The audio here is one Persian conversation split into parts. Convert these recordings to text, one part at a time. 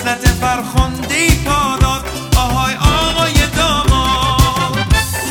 وصلت فرخنده‌ای پا داد. آهای آقای داماد،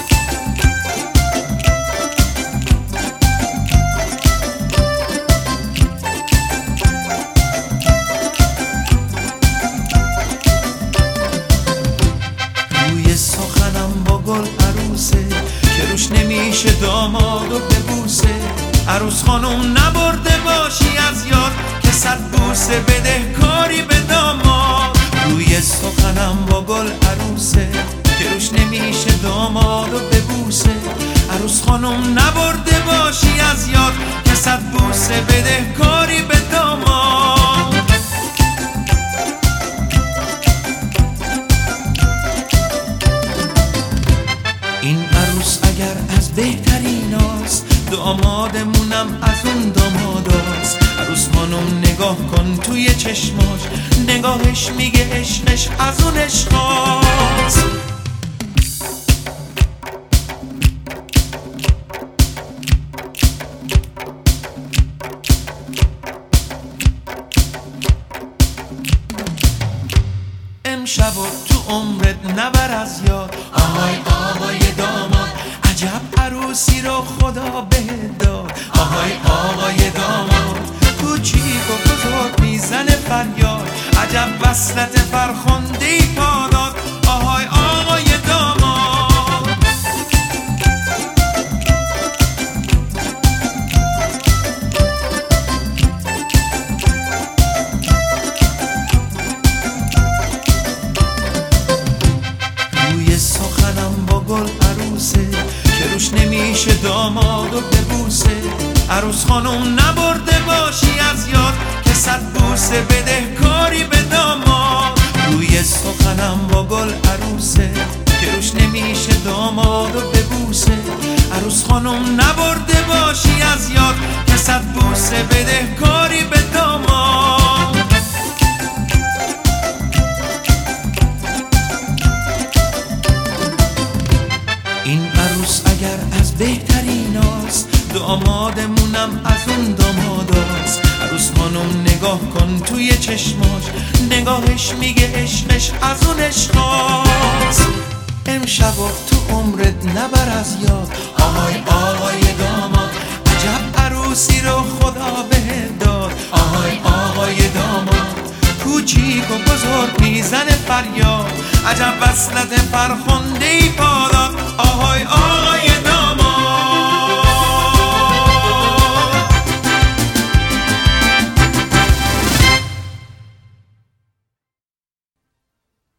روی سخنم با گل عروسه که روش نمیشه دامادو ببوسه. عروس خانم نبرده باشی از یاد که 100 بوسه بده کاری به داماد. روی سخنم با گل عروسه که روش نمیشه دامادو ببوسه. عروس خانم نبرده باشی از یاد که 100 بوسه بده کاری به داماد. این عروس اگر از بهتریناست، دامادمونم از اون داماداست. عروس خانم نگاه کن توی چشماش، نگاهش میگه عشقش از اون عشقاست. امشب و تو عمرت نبر از یاد. آهای آقای داماد، عجب عروسی رو خدا بهت داد. آهای آقای داماد، کوچیک و بزرگ میزنه فریاد. عجب وصلت فرخنده‌ای پا داد. آهای آقای داماد، روی سخنم با گل عروسه که روش نمیشه دامادو ببوسه. عروس خانم نبرده باشی از یاد که 100 بوسه بده کاری به داماد. روی سخنم با گل عروسه که روش نمیشه دامادو ببوسه. عروس خانم نبرده باشی از یاد که 100 بوسه بده کاری به داماد. این عروس اگر از بهتریناست، دامادمونم از اون داماداست. عروس خانم نگاه کن توی چشماش، نگاهش میگه عشقش از اون عشقاست. امشب و تو عمرت نبر از یاد. آهای آقای داماد، عجب عروسی رو خدا بهت داد. آهای آقای داماد، کوچیک و بزرگ میزنه فریاد. عجب وصلت فرخنده‌ای پا داد. آهای آقای